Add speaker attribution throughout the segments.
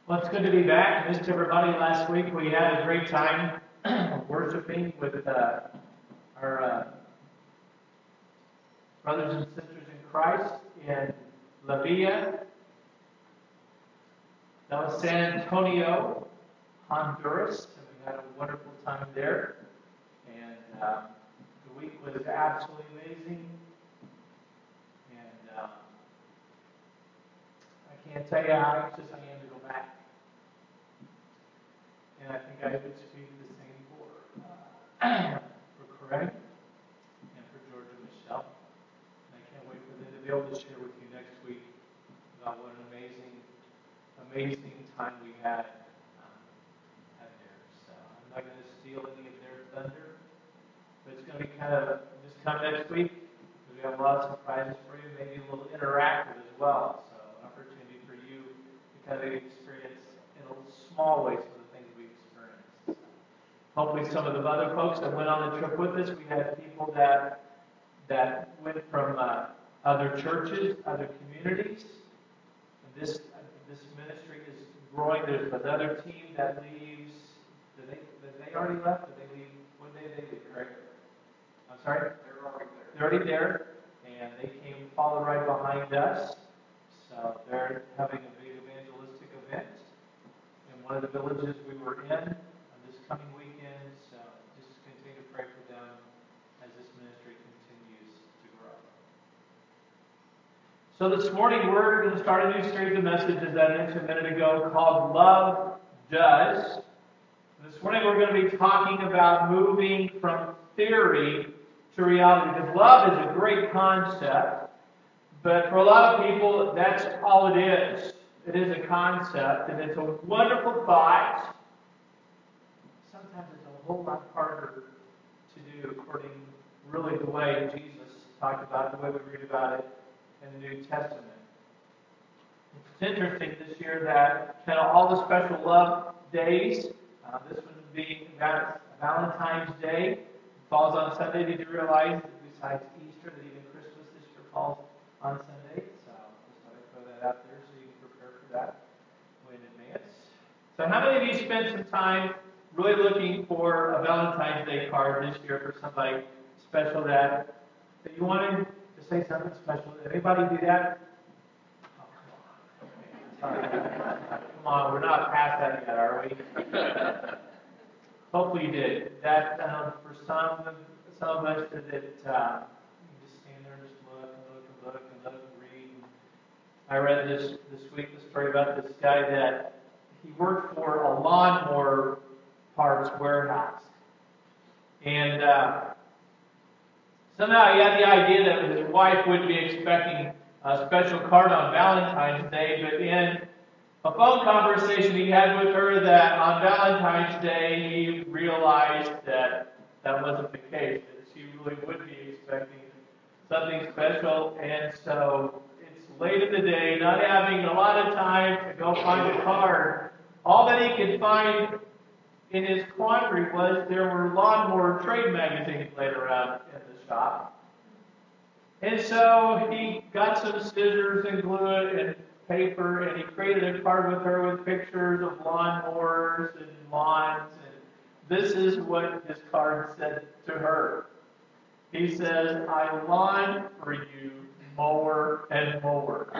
Speaker 1: Well, it's good to be back. I missed everybody last week. We had a great time worshiping with our brothers and sisters in Christ in La Villa. That was San Antonio, Honduras, and we had a wonderful time there. And the week was absolutely amazing. And I can't tell you how anxious I am to go back. And I think I would speak the same for Craig and for George and Michelle. And I can't wait for them to be able to share with you next week about what an amazing time we had there. So I'm not going to steal any of their thunder, but it's going to be kind of just come next week because we have a lot of surprises for you, maybe a little interactive as well. So an opportunity for you to kind of experience in a small way some of the things we experienced. Hopefully some of the other folks that went on the trip with us, we had people that went from other churches, other communities. And this ministry is growing. There's another team that leaves. Did they already left? Did they leave? When did they leave? Right? I'm sorry? They're already there. And they came followed right behind us. So they're having a big evangelistic event in one of the villages we were in this coming weekend. So just continue to pray for them as this ministry continues to grow. So this morning we're going to start a new series of messages that I mentioned a minute ago called Love Does. This morning we're going to be talking about moving from theory to reality. Because love is a great concept, but for a lot of people that's all it is. It is a concept, and it's a wonderful thought. Sometimes it's a whole lot harder to do according really the way Jesus talked about it, the way we read about it in the New Testament. It's interesting this year that kind of all the special love days, this one being Valentine's Day, falls on Sunday. Did you realize that besides Easter that even Christmas this year falls on Sunday? So just thought I'd throw that out there so you can prepare for that way in advance. So how many of you spent some time really looking for a Valentine's Day card this year for somebody special that you wanted to say something special? Did anybody do that? Oh, come on. Come on, we're not past that yet, are we? Hopefully you did. That for some of us that you just stand there and just look and look and read. I read this week the story about this guy that he worked for a lawnmower parts warehouse. And somehow he had the idea that his wife wouldn't be expecting a special card on Valentine's Day, but in a phone conversation he had with her that on Valentine's Day he realized that wasn't the case, that she really would be expecting something special. And so it's late in the day, not having a lot of time to go find a card. All that he could find in his quandary was there were lawnmower trade magazines laid around in the shop. And so he got some scissors and glue and paper, and he created a card with her with pictures of lawnmowers and lawns. And this is what his card said to her. He says, "I lawn for you, mower and mower."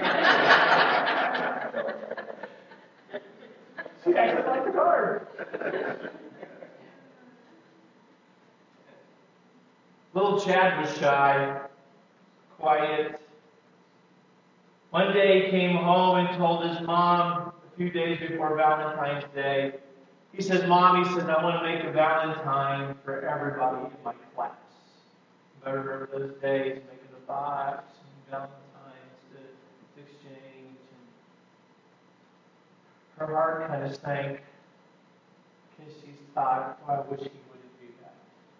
Speaker 1: She actually liked the card. Little Chad was shy, quiet. One day he came home and told his mom a few days before Valentine's Day. He says, "Mom," he said, "I want to make a Valentine for everybody in my class." I remember those days, making a box and Valentines to exchange. And her heart kind of sank because she thought, "Oh, I wish he wouldn't do that."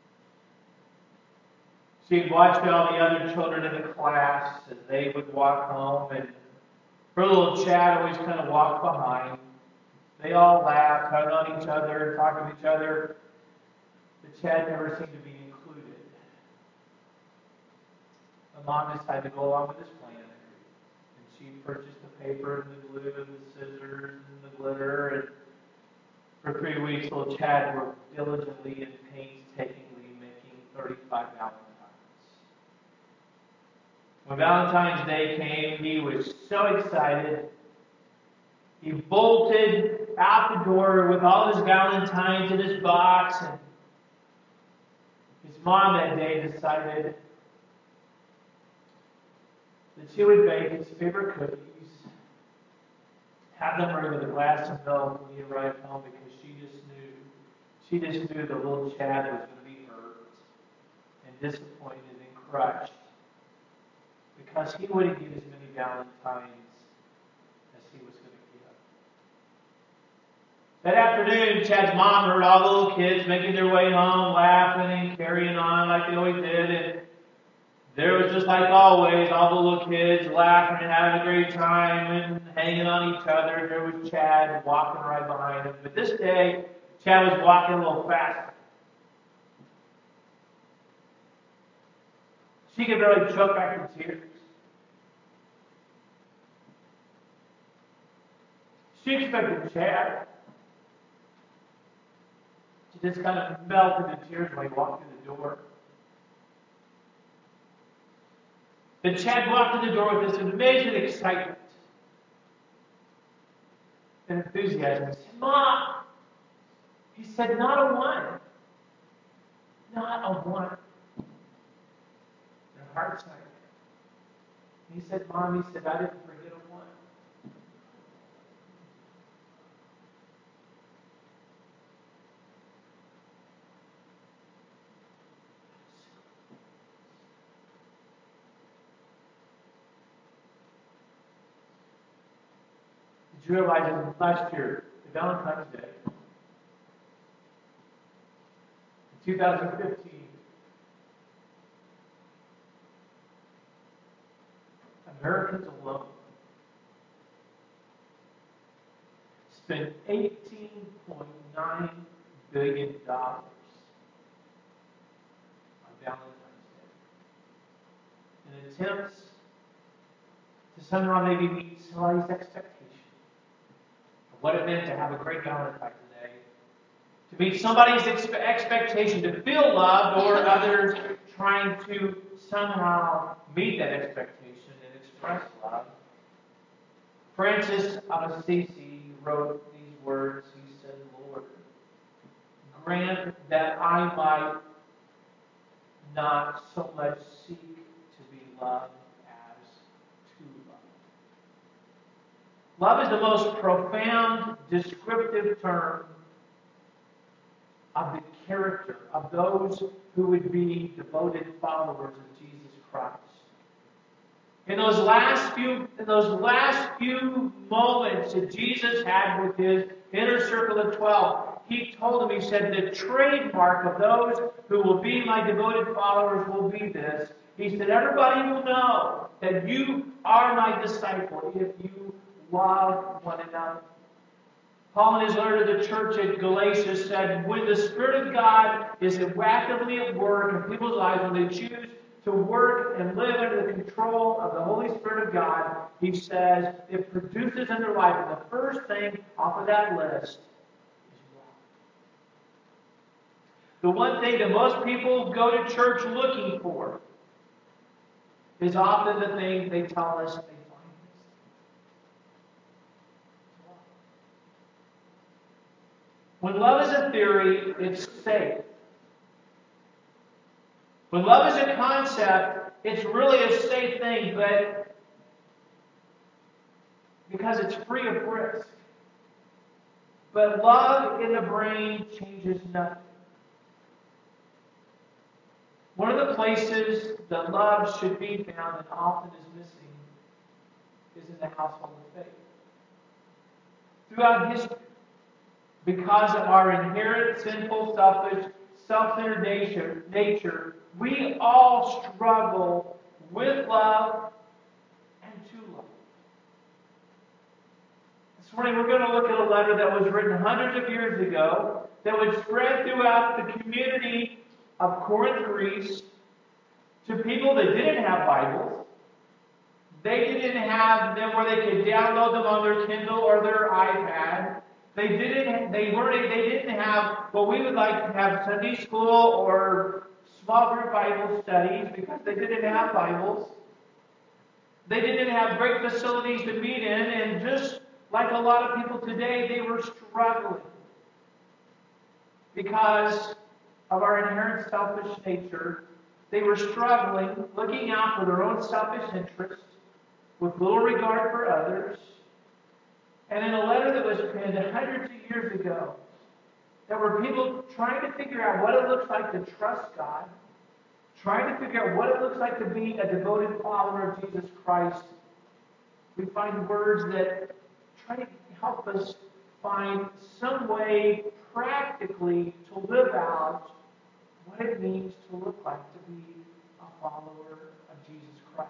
Speaker 1: She'd watched all the other children in the class as they would walk home, and her little Chad always kind of walked behind. They all laughed, hugged on each other, talked to each other. But Chad never seemed to be included. The mom decided to go along with his plan, and she purchased a paper and the glue and the scissors and the glitter. And for 3 weeks, little Chad worked diligently and painstakingly making 35 Valentines. When Valentine's Day came, he was so excited. He bolted out the door with all his Valentines in his box, and his mom that day decided that she would bake his favorite cookies, have them bring with a glass of milk when he arrived home, because she just knew the little Chad was going to be hurt and disappointed and crushed, because he wouldn't get as many Valentines as he was going to give. That afternoon, Chad's mom heard all the little kids making their way home, laughing and carrying on like they always did. And there was, just like always, all the little kids laughing and having a great time and hanging on each other. There was Chad walking right behind them. But this day, Chad was walking a little faster. She could barely choke back the tears. She expected Chad to just kind of melt into tears when he walked through the door. But Chad walked in the door with this amazing excitement and enthusiasm. He said, "Mom!" He said, "Not a one. Not a one." Their heart sank. He said, "Mom," he said, "I didn't forget a one." Did you realize that last year, the Valentine's Day, in 2015, Americans alone spent $18.9 billion on Valentine's Day in attempts to somehow maybe meet somebody's expectation of what it meant to have a great Valentine's Day, to meet somebody's expectation to feel loved, or others trying to somehow meet that expectation and express love. Francis of Assisi wrote these words. He said, "Lord, grant that I might not so much seek to be loved as to love." Love is the most profound descriptive term of the character of those who would be devoted followers of Jesus Christ. In those last few moments that Jesus had with his inner circle of 12, he told them, he said, "The trademark of those who will be my devoted followers will be this." He said, "Everybody will know that you are my disciple if you love one another." Paul, in his letter to the church at Galatia, said, when the Spirit of God is actively at work in people's lives, when they choose to work and live under the control of the Holy Spirit of God, he says, it produces in their life. And the first thing off of that list is love. The one thing that most people go to church looking for is often the thing they tell us they find. When love is a theory, it's safe. When love is a concept, it's really a safe thing, but because it's free of risk. But love in the brain changes nothing. One of the places that love should be found and often is missing is in the household of faith. Throughout history, because of our inherent sinful, selfish, self-centered nature, we all struggle with love and to love. This morning we're going to look at a letter that was written hundreds of years ago that would spread throughout the community of Corinth, Greece, to people that didn't have Bibles, They didn't have them where they could download them on their Kindle or their iPad. They didn't have what we would like to have Sunday school or small group Bible studies because they didn't have Bibles. They didn't have great facilities to meet in, and just like a lot of people today, they were struggling because of our inherent selfish nature. They were struggling, looking out for their own selfish interests, with little regard for others. And in a letter that was penned hundreds of years ago, there were people trying to figure out what it looks like to trust God, trying to figure out what it looks like to be a devoted follower of Jesus Christ. We find words that try to help us find some way practically to live out what it means to look like to be a follower of Jesus Christ.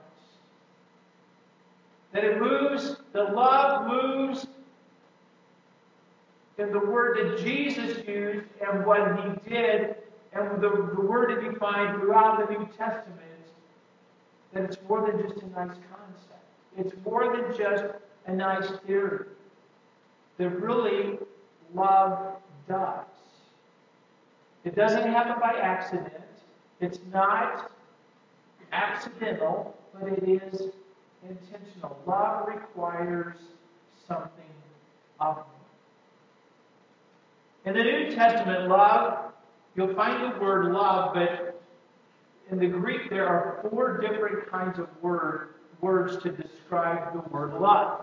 Speaker 1: That it moves, the love moves in the word that Jesus used and what he did, and the word that you find throughout the New Testament, that it's more than just a nice concept. It's more than just a nice theory. That really love does. It doesn't happen by accident. It's not accidental, but it is intentional. Love requires something of me. In the New Testament, love, you'll find the word love, but in the Greek there are 4 different kinds of words to describe the word love.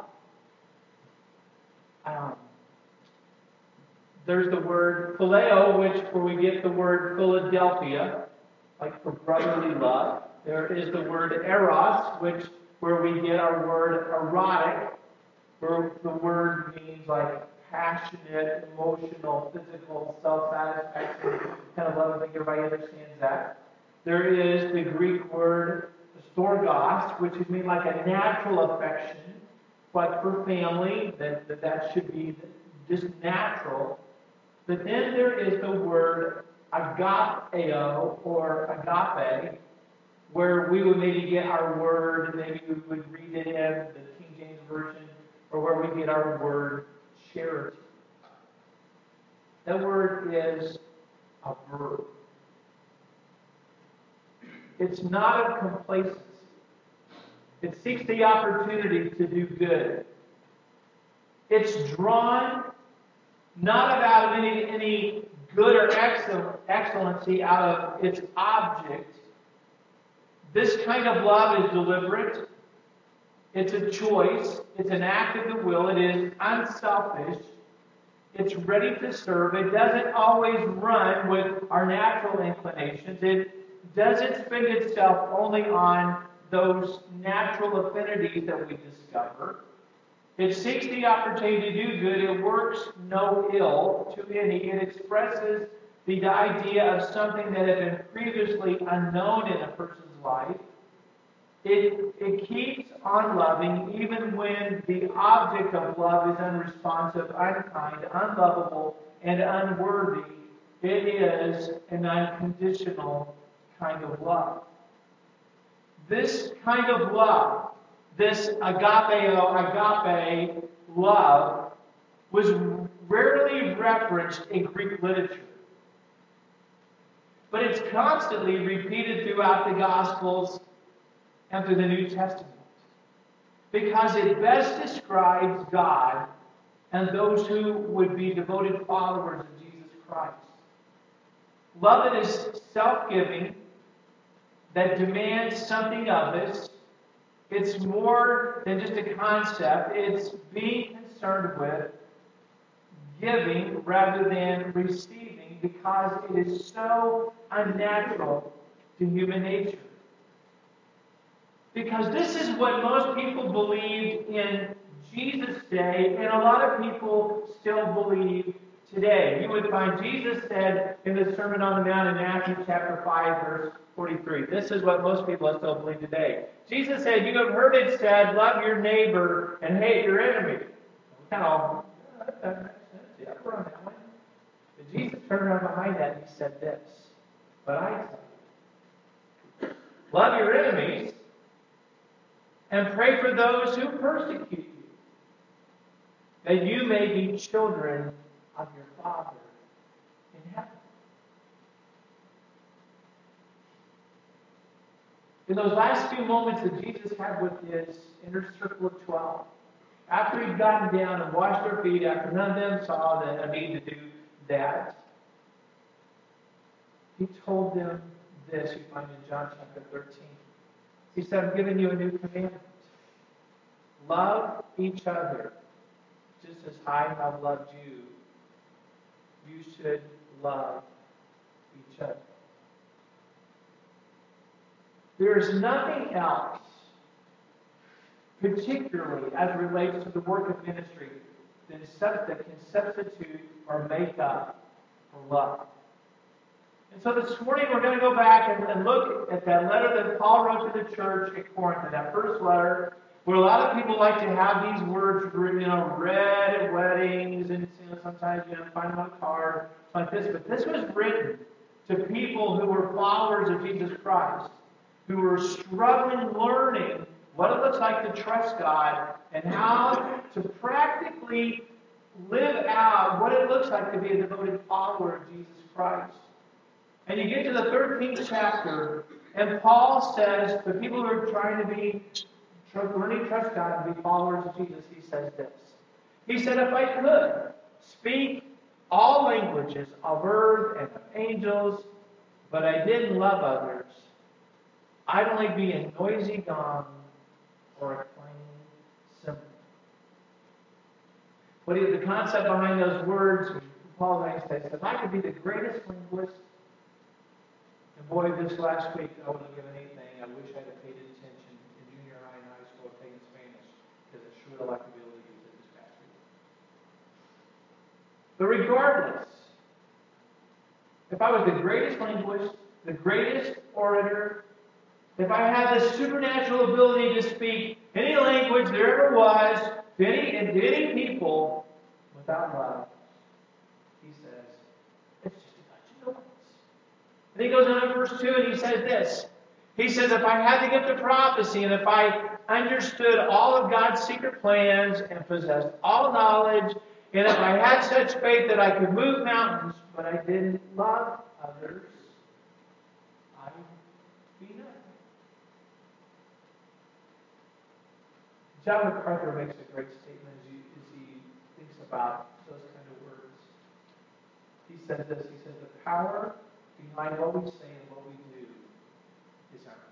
Speaker 1: There's the word phileo, where we get the word Philadelphia, like for brotherly love. There is the word eros, where we get our word erotic, where the word means like passionate, emotional, physical, self-satisfaction kind of love. I think everybody understands that. There is the Greek word storgos, which would mean like a natural affection, but for family, that should be just natural. But then there is the word agapeo, or agape, where we would maybe get our word, maybe we would read it in the King James Version, or where we get our word charity. That word is a verb. It's not of complacency. It seeks the opportunity to do good. It's drawn not about any good or excellency out of its object. This kind of love is deliberate. It's a choice. It's an act of the will. It is unselfish. It's ready to serve. It doesn't always run with our natural inclinations. It doesn't spend itself only on those natural affinities that we discover. It seeks the opportunity to do good. It works no ill to any. It expresses the idea of something that had been previously unknown in a person's life. It keeps on loving even when the object of love is unresponsive, unkind, unlovable, and unworthy. It is an unconditional kind of love. This kind of love, this agape love, was rarely referenced in Greek literature. But it's constantly repeated throughout the Gospels and through the New Testament, because it best describes God and those who would be devoted followers of Jesus Christ. Love that is self-giving, that demands something of us. It's more than just a concept. It's being concerned with giving rather than receiving, because it is so unnatural to human nature. Because this is what most people believed in Jesus' day, and a lot of people still believe today. You would find Jesus said in the Sermon on the Mount in Matthew chapter 5, verse 43. This is what most people still believe today. Jesus said, "You have heard it said, love your neighbor and hate your enemy." Kind of, that makes sense. Yeah, we're on that one. But Jesus turned around behind that and he said this. "But I tell you, love your enemies And pray for those who persecute you, that you may be children of your Father in heaven. In those last few moments that Jesus had with his inner circle of 12, after he'd gotten down and washed their feet, after none of them saw the need to do that, he told them this, you find in John chapter 13. He said, I'm giving you a new commandment. Love each other, just as I have loved you. You should love each other. There is nothing else, particularly as it relates to the work of ministry, that can substitute or make up for love. And so this morning we're going to go back and look at that letter that Paul wrote to the church at Corinth, that first letter, where a lot of people like to have these words read at weddings, and sometimes find them on a card like this. But this was written to people who were followers of Jesus Christ, who were struggling learning what it looks like to trust God and how to practically live out what it looks like to be a devoted follower of Jesus Christ. And you get to the 13th chapter, and Paul says, the people who are trying to learning to trust God and be followers of Jesus, he says this. He said, if I could speak all languages of earth and of angels, but I didn't love others, I'd only be a noisy gong or a clanging cymbal. What is the concept behind those words? Paul says, if I could be the greatest linguist, and boy, this last week I wouldn't have given anything. I wish I had paid attention in junior high and high school taking Spanish, because I sure would like to be able to use it this past week. But regardless, if I was the greatest linguist, the greatest orator, if I had the supernatural ability to speak any language there ever was to any people without love, he says, it's just a bunch of noise. And he goes on in verse 2 and he says this. He says, if I had the gift of prophecy and if I understood all of God's secret plans and possessed all knowledge, and if I had such faith that I could move mountains, but I didn't love others, I'd be nothing. John MacArthur makes a great statement as he thinks about those kind of words. He says this, he says, the power behind what we say and what we do is our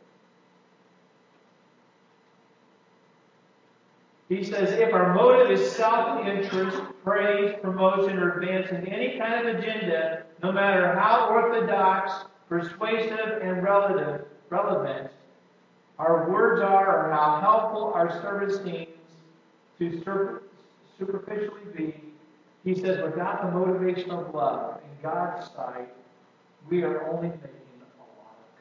Speaker 1: motive. He says, if our motive is self-interest, praise, promotion, or advancing any kind of agenda, no matter how orthodox, persuasive, and relevant our words are, or how helpful our service seems to superficially be, he says, without the motivation of love in God's sight, we are only making a lot of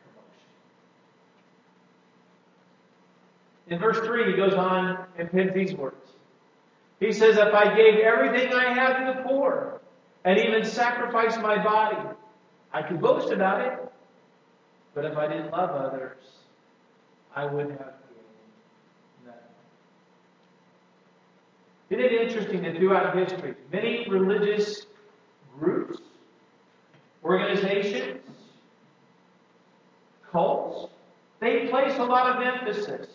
Speaker 1: commotion. In verse 3, he goes on and pins these words. He says, if I gave everything I have to the poor, and even sacrificed my body, I could boast about it. But if I didn't love others, I wouldn't have gained nothing. Isn't it interesting that throughout history, many religious groups, organizations, cults, they place a lot of emphasis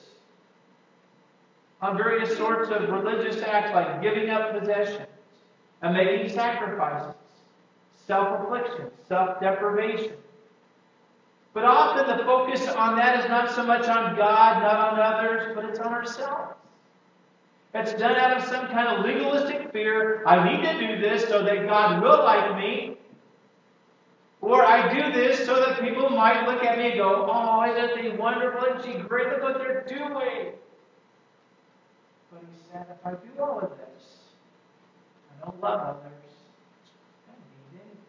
Speaker 1: on various sorts of religious acts like giving up possessions and making sacrifices, self-affliction, self-deprivation. But often the focus on that is not so much on God, not on others, but it's on ourselves. It's done out of some kind of legalistic fear. I need to do this so that God will like me. Or I do this so that people might look at me and go, oh, isn't he wonderful? Isn't she great? Look what they're doing. But he said, if I do all of this, I don't love others, I don't need anything.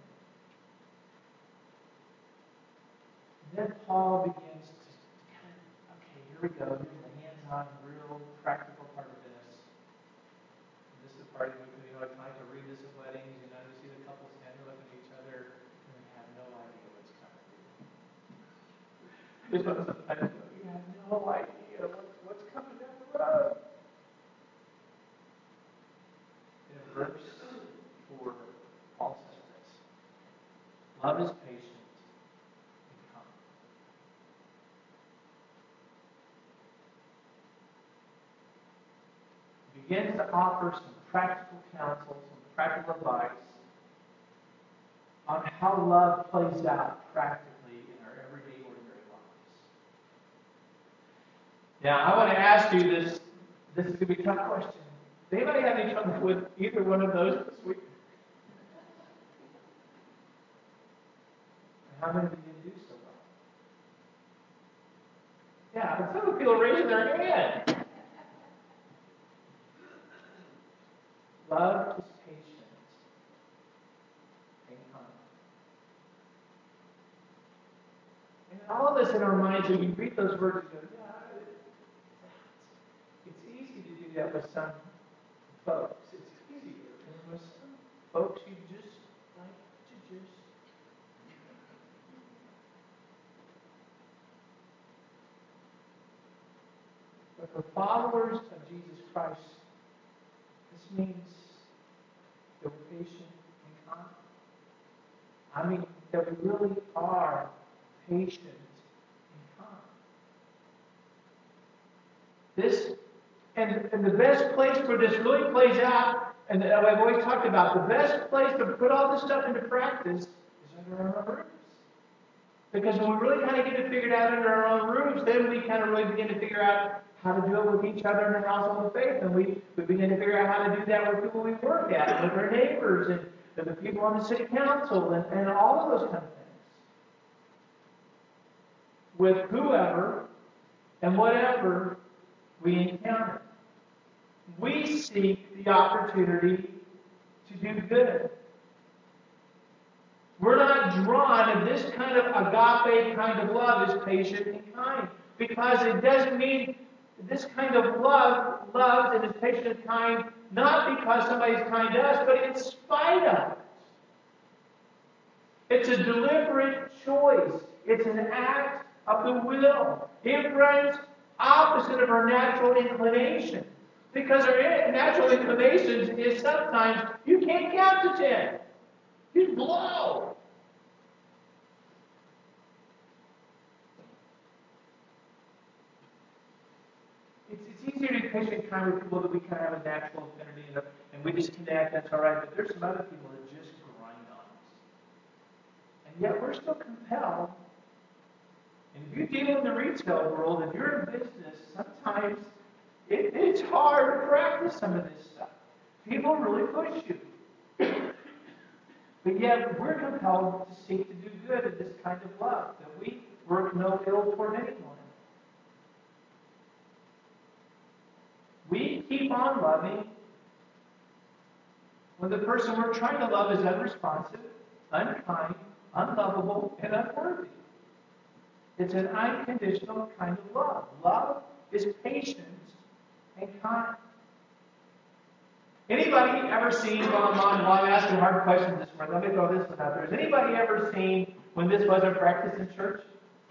Speaker 1: And then Paul begins to kind of, okay, here we go. Here's the hands-on, real, practical part of this. And this is the part that we I like to read this at weddings, you see the couple standing looking at each other, and they have no idea what's coming. We have no idea what's coming. Love is patient and kind. He begins to offer some practical counsel, some practical advice on how love plays out practically in our everyday, ordinary lives. Now, I want to ask you this. This is going to be a tough question. Does anybody have any trouble with either one of those this week? How many of you do so well? Yeah, but some people raising their hand. Love is patient and kind. And all of us in our minds, when you read those words, you go, yeah, it's easy to do that with some folks. It's easier. And with some folks, you just like to just. But for followers of Jesus Christ, this means that we're patient and kind. I mean, that we really are patient and kind. This, and the best place where this really plays out, and I've always talked about, the best place to put all this stuff into practice is under our own roofs. Because when we really kind of get it figured out under our own roofs, then we kind of really begin to figure out how to do it with each other in the household of faith. And we begin to figure out how to do that with people we work at, with our neighbors, and the people on the city council, and all of those kind of things. With whoever and whatever we encounter. We seek the opportunity to do good. We're not drawn to this kind of agape kind of love is patient and kind. Because it doesn't mean this kind of love and is patient and kind, not because somebody's kind to us, but in spite of it. It's a deliberate choice. It's an act of the will. It runs opposite of our natural inclination. Because our natural inclinations is sometimes you can't count to 10. You blow. It's easier to be patient and kind with people that we kind of have a natural affinity and we just connect, that's all right. But there's some other people that just grind on us. And yet we're still compelled. And if you deal in the retail world, if you're in business, sometimes it's hard to practice some of this stuff. People really push you. But yet, we're compelled to seek to do good in this kind of love, that we work no ill toward anyone. We keep on loving when the person we're trying to love is unresponsive, unkind, unlovable, and unworthy. It's an unconditional kind of love. Love is patient and kind. Anybody ever seen, while I'm asking hard questions this morning, let me throw this one out there. Has anybody ever seen when this wasn't practiced in church?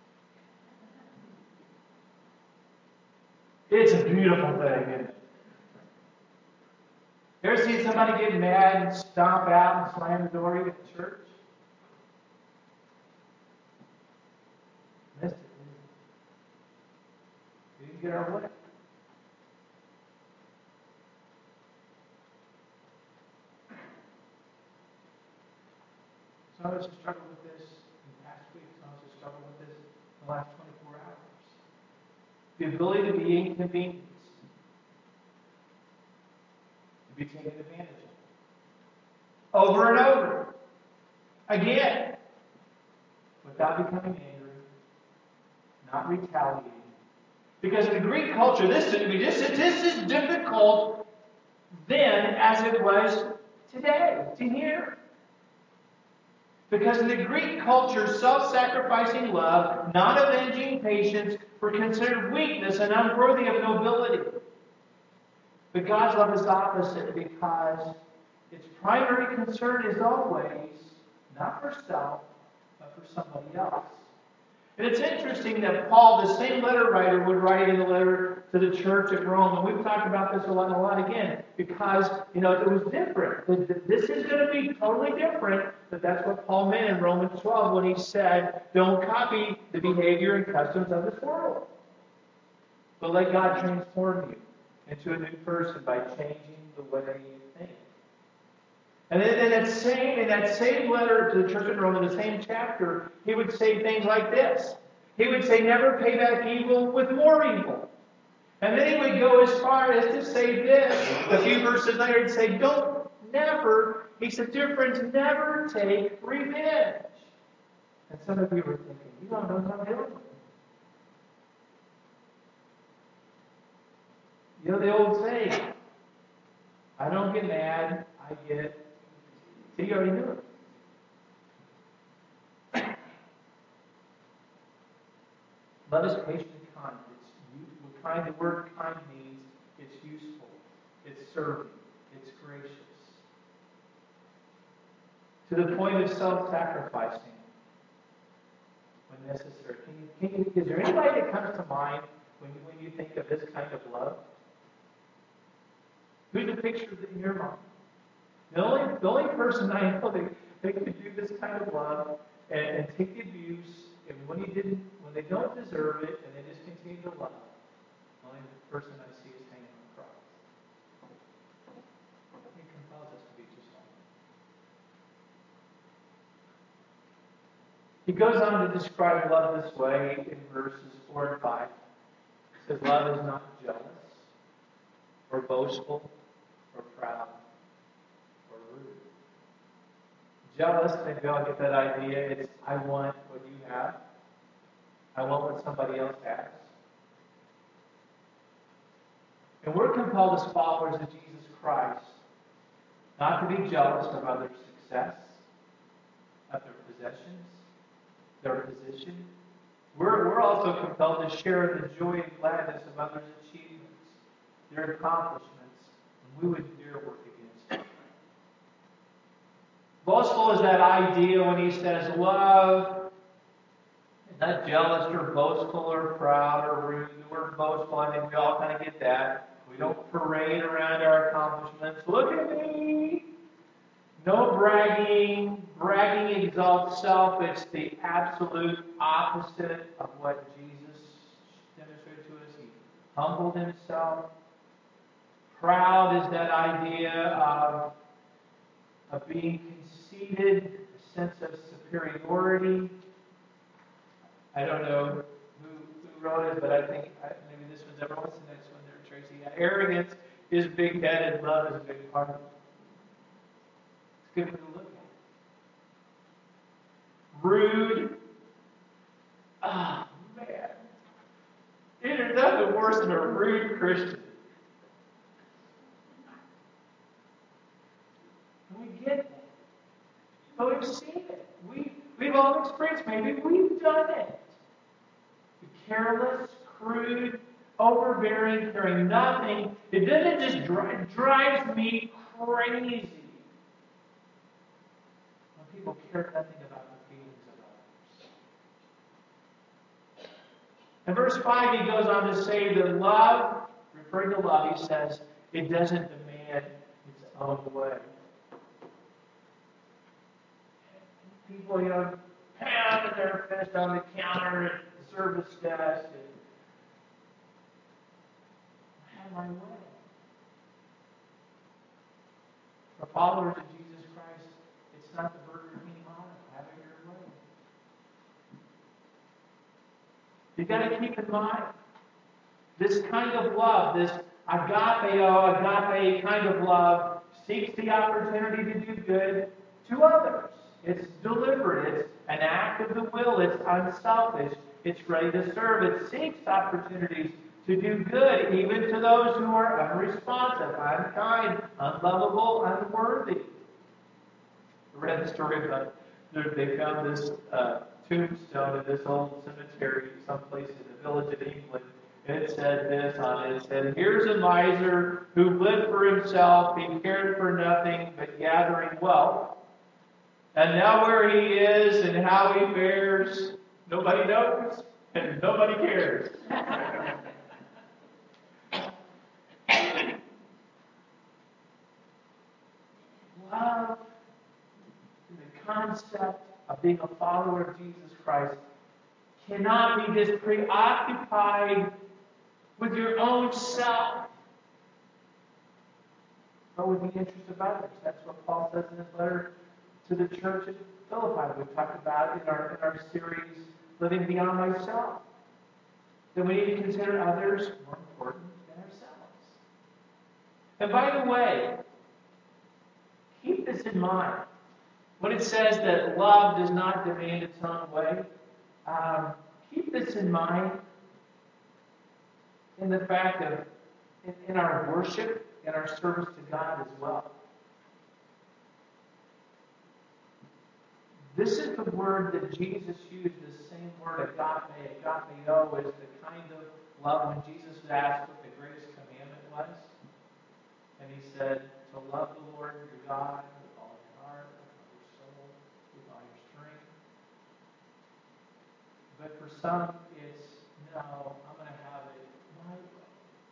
Speaker 1: It's a beautiful thing, isn't it? You ever seen somebody get mad and stomp out and slam the door even at church? Missed it. We didn't get our way. Some of us have struggled with this in the past week. Some of us have struggled with this in the last 24 hours. The ability to be inconvenienced, to be taken advantage of. Over and over. Again. Without becoming angry. Not retaliating. Because in the Greek culture, this is difficult then as it was today, to hear. Because in the Greek culture, self-sacrificing love, non-avenging patience, were considered weakness and unworthy of nobility. But God's love is opposite because its primary concern is always not for self, but for somebody else. And it's interesting that Paul, the same letter writer, would write in the letter to the church at Rome. And we've talked about this a lot again, because, it was different. This is going to be totally different, but that's what Paul meant in Romans 12 when he said, don't copy the behavior and customs of this world, but let God transform you into a new person by changing the way you think. And then in that same letter to the church in Rome, in the same chapter, he would say things like this. He would say, never pay back evil with more evil. And then he would go as far as to say this. A few verses later, he'd say, he said, dear friends, never take revenge. And some of you were thinking, you don't know what I'm doing. You know the old saying, I don't get mad, I get... See, you already knew it. Love is patient and kind. What kind the word kind means, it's useful, it's serving, it's gracious. To the point of self-sacrificing when necessary. Is there anybody that comes to mind when you think of this kind of love? Who's the picture in your mind? The only person I know that could do this kind of love and take the abuse, and when they don't deserve it, and they just continue to love, the only person I see is hanging on the cross. It compels us to be just like him. He goes on to describe love this way in verses 4 and 5. He says, love is not jealous, or boastful, or proud, or rude. Jealous, maybe I'll get that idea. It's, I want what you have. I want what somebody else has. And we're compelled as followers of Jesus Christ not to be jealous of others' success, of their possessions, their position. We're also compelled to share the joy and gladness of others' achievements, their accomplishments, and we would dare work against them. Boastful is that idea when he says love is not jealous or boastful or proud or rude. The word boastful, I think we all kind of get that. We don't parade around our accomplishments. Look at me! No bragging. Bragging exalts self. It's the absolute opposite of what Jesus demonstrated to us. He humbled himself. Proud is that idea of being conceited, a sense of superiority. I don't know who wrote it, but I think maybe this one's everyone's the next one there, Tracy. Arrogance is big-headed, love is a big hearted. It's good to look at. Rude. Oh, man. There's nothing worse than a rude Christian. We get it. But we've seen it. We've all experienced. Maybe we've done it. Careless, crude, overbearing, caring nothing. It doesn't just drives me crazy when people care nothing about the feelings of others. In verse 5, he goes on to say that love, referring to love, he says, it doesn't demand its own way. People, pounding their fist on the counter at the service desk. I have my way. For followers of Jesus Christ, it's not the Burger King model. Have it your way. You've got to keep in mind this kind of love, this agape kind of love, seeks the opportunity to do good to others. It's deliberate. It's an act of the will. It's unselfish. It's ready to serve. It seeks opportunities to do good, even to those who are unresponsive, unkind, unlovable, unworthy. I read the story about they found this tombstone in this old cemetery someplace in the village of England. And it said this on it. It said, here's a miser who lived for himself. He cared for nothing but gathering wealth. And now where he is and how he fares, Nobody knows, and nobody cares. Love, the concept of being a follower of Jesus Christ, cannot be just preoccupied with your own self, but with the interest of others. That's what Paul says in his letter to the church at Philippi. We've talked about in our series, Living Beyond Myself. That we need to consider others more important than ourselves. And by the way, keep this in mind. When it says that love does not demand its own way, keep this in mind in the fact of in our worship, in our service to God as well. This is the word that Jesus used, the same word, agape. Agapeo is the kind of love when Jesus was asked what the greatest commandment was. And he said, to love the Lord your God with all your heart, with all your soul, with all your strength. But for some, it's, no, I'm going to have it my way.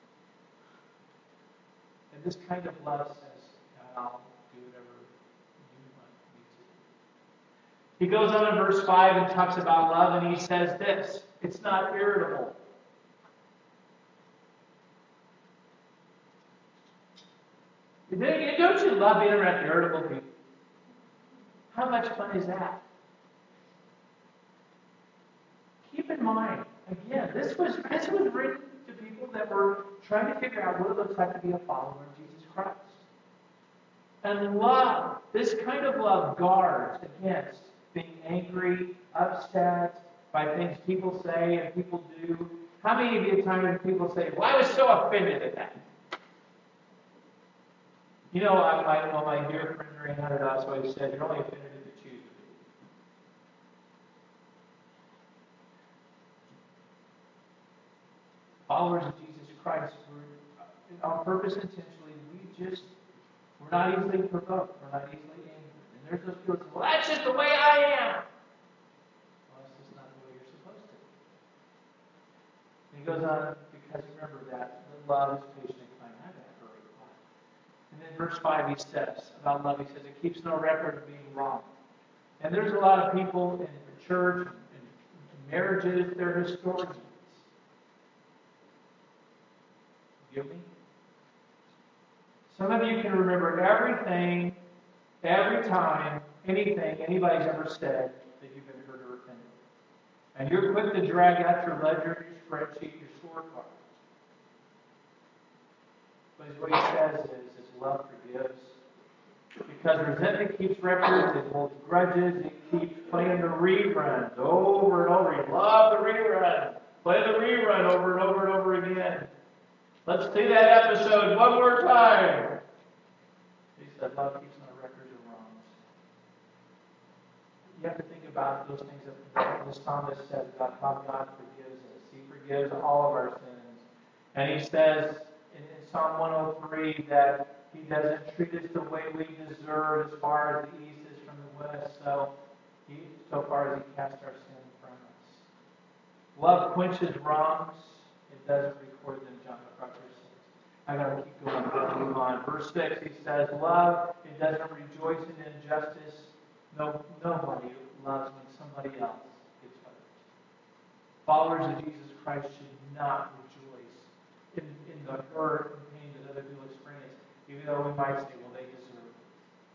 Speaker 1: And this kind of love says, I'll do whatever you want me to. He goes on in verse 5 and talks about love, and he says this, it's not irritable. Don't you love being around irritable people? How much fun is that? Keep in mind, again, this was written to people that were trying to figure out what it looks like to be a follower of Jesus Christ. And love, this kind of love guards against being angry, upset by things people say and people do. How many of you times when people say, well, I was so offended at that? You know, my dear friend Ray Hunter always said, you're only offended if you choose to be. Followers of Jesus Christ, on purpose intentionally, we're not easily provoked. We're not easily angry. And there's those people that say, well, that's just the way I am. Well, that's just not the way you're supposed to be. And he goes on, because remember that love is patient and kind. I got hurry. And then verse 5 he says, about love, he says, it keeps no record of being wrong. And there's a lot of people in the church and marriages, they're historians. You get me? Some of you can remember everything, every time, anything anybody's ever said that you've been hurt or offended. And you're quick to drag out your ledger, your spreadsheet, your scorecard. But what he says is love forgives. Because resentment keeps records, it holds grudges, it keeps playing the reruns over and over. You love the rerun. Play the rerun over and over and over again. Let's see that episode one more time. He said, love keeps no records of wrongs. You have to think about those things that the psalmist says about how God forgives us. He forgives all of our sins. And he says in Psalm 103 that he doesn't treat us the way we deserve as far as the east is from the west. So far as he casts our sin from us. Love quenches wrongs. It doesn't record them, John MacArthur says. I gotta keep going. I'm gonna move on. Verse 6, he says, love, it doesn't rejoice in injustice. Nobody loves when somebody else gets hurt. Followers of Jesus Christ should not rejoice in the hurt and pain that other people experience, even though we might say, well, they deserve it.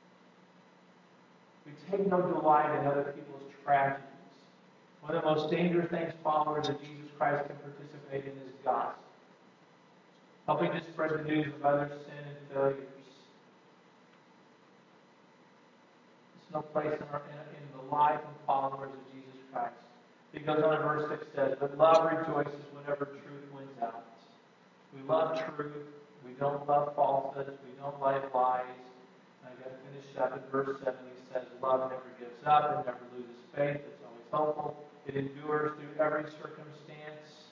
Speaker 1: We take no delight in other people's tragedies. One of the most dangerous things followers of Jesus Christ can participate in is gossip. Helping to spread the news of others' sin and failures. There's no place in the life of followers of Jesus Christ. It goes on in verse 6 says, but love rejoices whenever truth wins out. We love truth. We don't love falsehoods. We don't love lies. And I got to finish up in verse 7. He says, love never gives up. It never loses faith. It's always hopeful. It endures through every circumstance.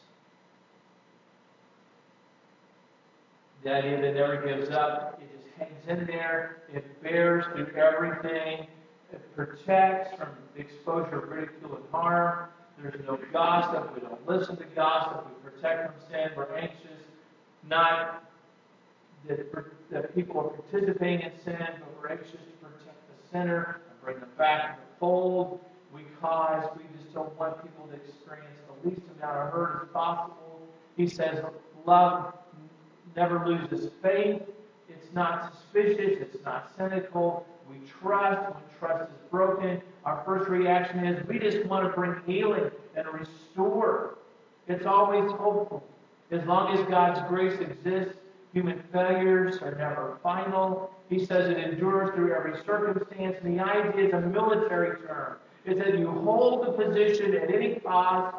Speaker 1: The idea that it never gives up, it just hangs in there. It bears through everything. It protects from the exposure of ridicule and harm. There's no gossip. We don't listen to gossip. We protect from sin. We're anxious not that people are participating in sin, but we're anxious to protect the sinner and bring them back to the fold. We just don't want people to experience the least amount of hurt as possible. He says love never loses faith. It's not suspicious. It's not cynical. We trust. When trust is broken, our first reaction is we just want to bring healing and restore. It's always hopeful. As long as God's grace exists, human failures are never final. He says it endures through every circumstance. And the idea is a military term. It's that you hold the position at any cost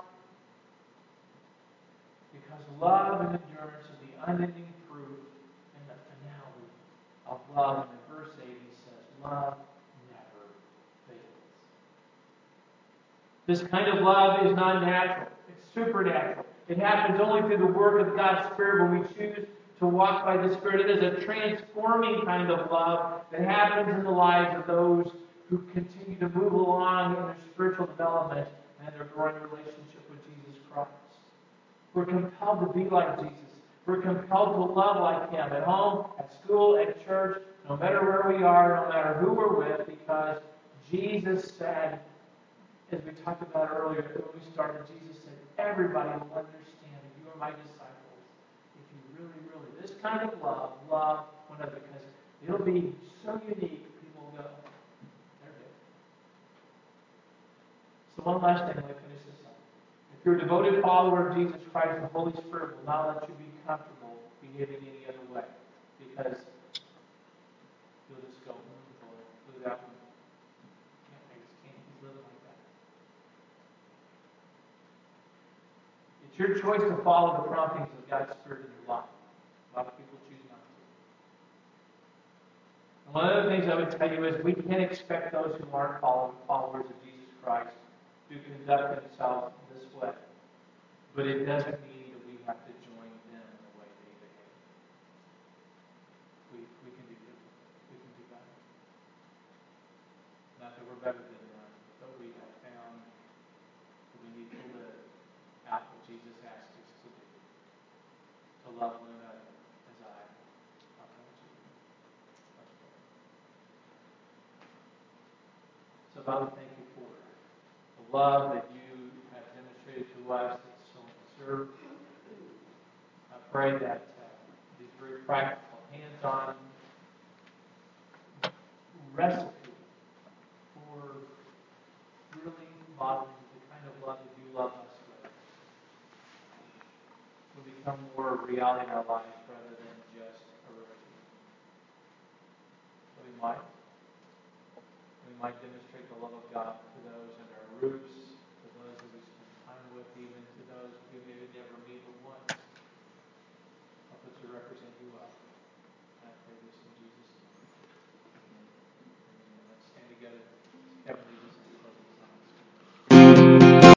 Speaker 1: because love and endurance is the unending fruit and the finale of love. And in verse 8 he says, love never fails. This kind of love is not natural. It's supernatural. It happens only through the work of God's Spirit when we choose to walk by the Spirit. It is a transforming kind of love that happens in the lives of those who continue to move along in their spiritual development and their growing relationship with Jesus Christ. We're compelled to be like Jesus. We're compelled to love like Him at home, at school, at church, no matter where we are, no matter who we're with, because Jesus said, as we talked about earlier when we started, Jesus said, everybody will understand if you are my disciples. If you really, this kind of love one another, because it'll be so unique, people will go, there it is. So one last thing, let me finish this up. If you're a devoted follower of Jesus Christ, the Holy Spirit will not let you be comfortable behaving any other way, because you'll just go, blew that one. He's living like that. It's your choice to follow the promptings of God's Spirit in your life. A lot of people choose not to. And one of the things I would tell you is we can't expect those who aren't followers of Jesus Christ to conduct themselves this way. But it doesn't mean that we have to join them in the way they behave. We can do different. We can do better. Not that we're better than them, but we have found that we need to live out what Jesus asked us to do. To love one another as I have loved you. Let's pray. So, Father, thank you for the love that you have demonstrated to us that's so undeserved. I pray that these very practical, hands-on recipe for really modeling the kind of love that you love us with will become more a reality in our lives rather than just a routine. So we might demonstrate the love of God to those under our roofs,